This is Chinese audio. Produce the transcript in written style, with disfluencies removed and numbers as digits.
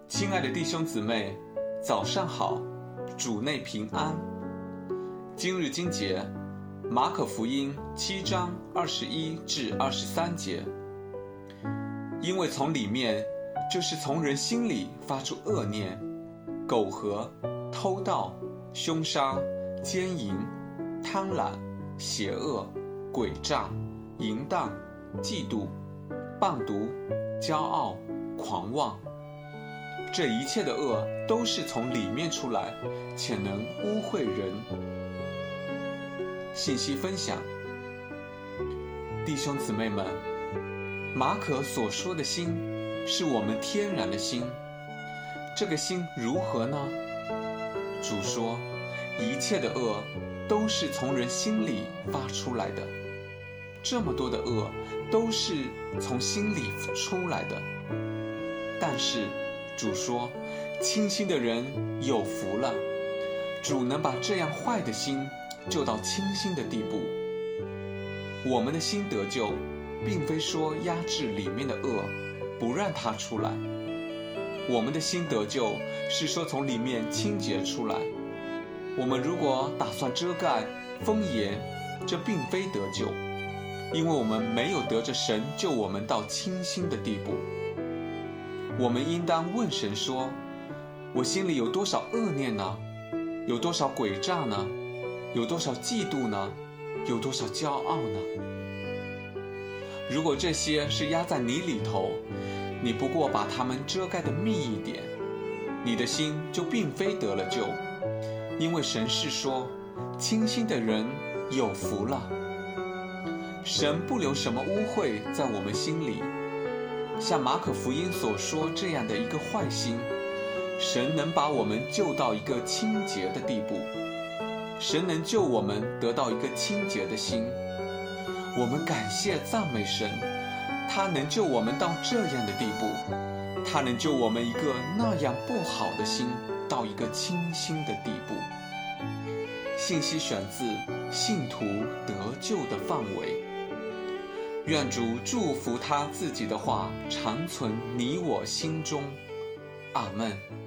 亲爱的弟兄姊妹，早上好，主内平安。今日经节，马可福音7章21至23节。因为从里面，就是从人心里发出恶念、苟合、偷盗、凶杀、奸淫、贪婪、邪恶、诡诈、淫荡、嫉妒、谤读、骄傲、狂妄。这一切的恶都是从里面出来，且能污秽人。信息分享，弟兄姊妹们，马可所说的心是我们天然的心，这个心如何呢？主说，一切的恶都是从人心里发出来的，这么多的恶都是从心里出来的。但是主说，清心的人有福了，主能把这样坏的心救到清心的地步。我们的心得救，并非说压制里面的恶，不让它出来。我们的心得救，是说从里面清洁出来。我们如果打算遮盖、封严，这并非得救，因为我们没有得着神救我们到清心的地步。我们应当问神说，我心里有多少恶念呢？有多少诡诈呢？有多少嫉妒呢？有多少骄傲呢？如果这些是压在你里头，你不过把它们遮盖得密一点，你的心就并非得了救。因为神是说，清心的人有福了。神不留什么污秽在我们心里，像马可福音所说这样的一个坏心，神能把我们救到一个清洁的地步。神能救我们得到一个清洁的心，我们感谢赞美神，他能救我们到这样的地步，他能救我们一个那样不好的心到一个清心的地步。信息选自信徒得救的范围。愿主祝福他自己的话常存你我心中。阿们。